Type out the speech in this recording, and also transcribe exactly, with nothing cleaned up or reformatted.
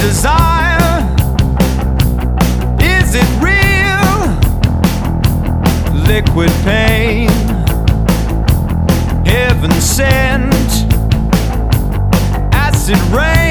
desire? Is it real? Liquid pain, heaven sent, acid rain.